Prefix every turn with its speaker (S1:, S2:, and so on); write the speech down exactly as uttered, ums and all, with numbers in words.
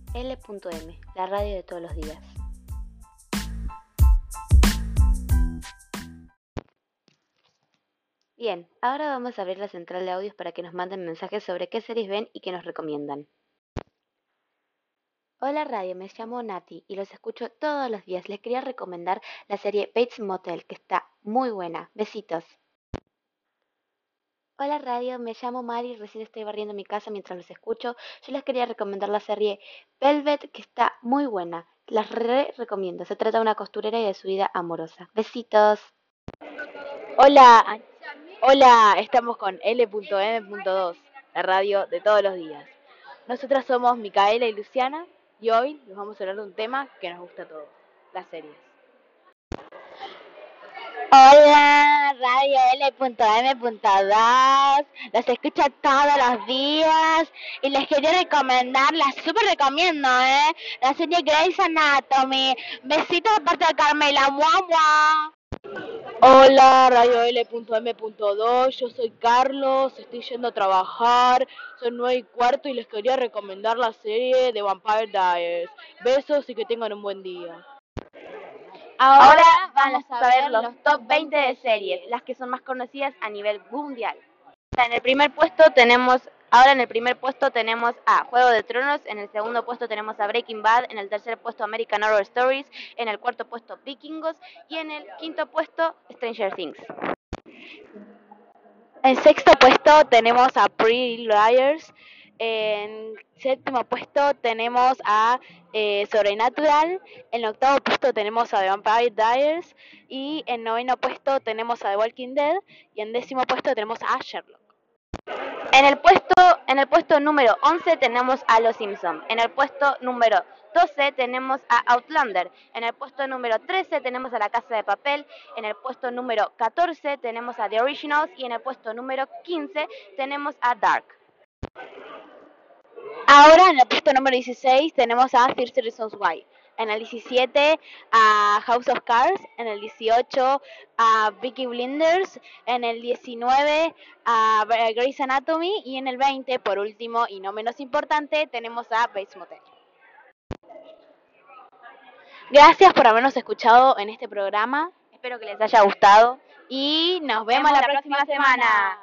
S1: L punto M, la radio de todos los días. Bien, ahora vamos a abrir la central de audios para que nos manden mensajes sobre qué series ven y qué nos recomiendan. Hola radio, me llamo Nati y los escucho todos los días. Les quería recomendar la serie Bates Motel, que está muy buena. Besitos. Hola radio, me llamo Mari, recién estoy barriendo mi casa mientras los escucho. Yo les quería recomendar la serie Velvet, que está muy buena. Las re recomiendo. Se trata de una costurera y de su vida amorosa. Besitos.
S2: Hola, hola, estamos con L punto M punto dos, la radio de todos los días. Nosotras somos Micaela y Luciana y hoy les vamos a hablar de un tema que nos gusta a todos, las series.
S3: Hola, Radio L punto M punto dos, los escucho todos los días y les quería recomendar, la super recomiendo, ¿eh? La serie Grey's Anatomy. Besitos de parte de Carmela, mua mua.
S2: Hola, Radio L punto M punto dos, yo soy Carlos, estoy yendo a trabajar, son nueve y cuarto y les quería recomendar la serie de Vampire Diaries. Besos y que tengan un buen día.
S1: Ahora vamos a ver los top veinte de series, las que son más conocidas a nivel mundial. En el primer puesto tenemos, ahora en el primer puesto tenemos a Juego de Tronos, en el segundo puesto tenemos a Breaking Bad, en el tercer puesto American Horror Stories, en el cuarto puesto Vikingos y en el quinto puesto Stranger Things.
S2: En sexto puesto tenemos a Pretty Liars. En séptimo puesto tenemos a eh, Sobrenatural. En octavo puesto tenemos a The Vampire Diaries. Y en noveno puesto tenemos a The Walking Dead. Y en décimo puesto tenemos a Sherlock.
S1: En el puesto, en el puesto número once tenemos a Los Simpson. En el puesto número doce tenemos a Outlander. En el puesto número trece tenemos a La Casa de Papel. En el puesto número catorce tenemos a The Originals. Y en el puesto número quince tenemos a Dark.
S2: Ahora en el puesto número dieciséis tenemos a thirty Reasons Why. En el diecisiete a House of Cards. En el dieciocho a Peaky Blinders. En el diecinueve a Grey's Anatomy. Y en el veinte, por último y no menos importante, tenemos a Bates Motel. Gracias por habernos escuchado en este programa.
S1: Espero que les haya gustado.
S2: Y nos vemos la próxima semana.